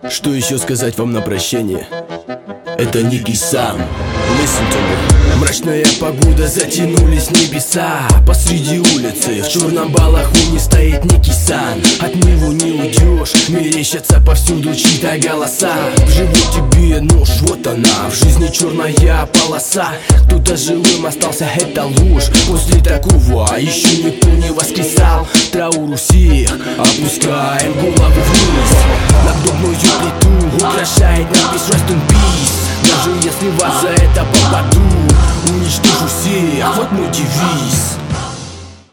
Что еще сказать вам на прощение? Это Ники Сан. Listen to me. Мрачная погода, затянулись небеса. Посреди улицы в черном балахоне стоит Ники Сан. От него не уйдешь, мерещатся повсюду чьи-то голоса. В живот тебе нож, вот она, в жизни черная полоса. Кто-то живым остался, это ложь. После такого еще никто не воскресал. Траур у всех, опускаем голову вниз. Над гробную плиту украшает надпись Rest in Peace. Даже если вас за это попаду, уничтожу всех, вот мой девиз.